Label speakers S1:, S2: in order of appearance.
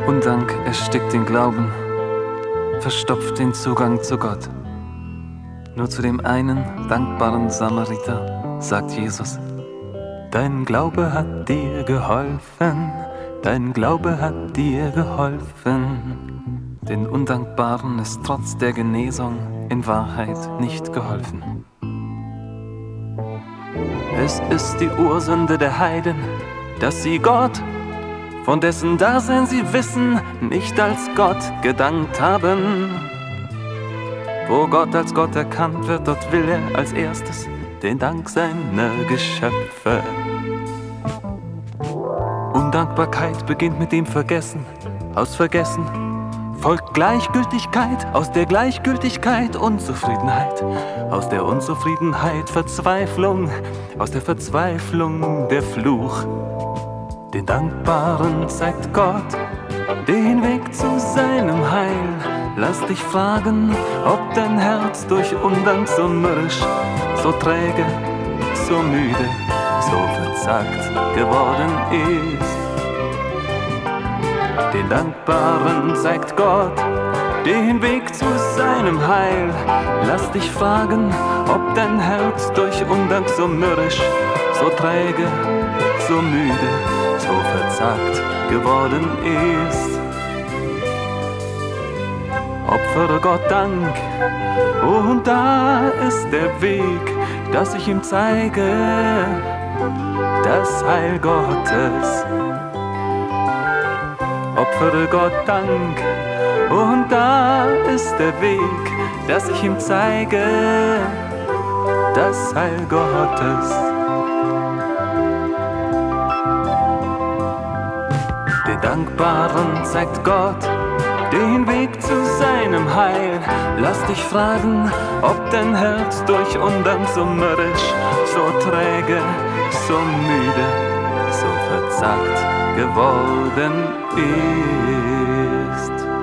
S1: Undank erstickt den Glauben, verstopft den Zugang zu Gott. Nur zu dem einen dankbaren Samariter sagt Jesus: Dein Glaube hat dir geholfen, dein Glaube hat dir geholfen. Den Undankbaren ist trotz der Genesung in Wahrheit nicht geholfen. Es ist die Ursünde der Heiden, dass sie Gott, von dessen Dasein sie wissen, nicht als Gott gedankt haben. Wo Gott als Gott erkannt wird, dort will er als erstes den Dank seiner Geschöpfe. Undankbarkeit beginnt mit dem Vergessen. Aus Vergessen folgt Gleichgültigkeit, aus der Gleichgültigkeit Unzufriedenheit, aus der Unzufriedenheit Verzweiflung, aus der Verzweiflung der Fluch. Den Dankbaren zeigt Gott den Weg zu seinem Heil. Lass dich fragen, ob dein Herz durch Undank so mürrisch, so träge, so müde, so verzagt geworden ist. Den Dankbaren zeigt Gott den Weg zu seinem Heil. Lass dich fragen, ob dein Herz durch Undank so mürrisch, so träge, so müde, so verzagt geworden ist. Opfere Gott Dank, und da ist der Weg, dass ich ihm zeige, das Heil Gottes. Opfere Gott Dank, und da ist der Weg, dass ich ihm zeige, das Heil Gottes. Den Dankbaren zeigt Gott den Weg zu seinem Heil. Lass dich fragen, ob dein Herz durch Undank so mürrisch, so träge, so müde, so verzagt geworden ist.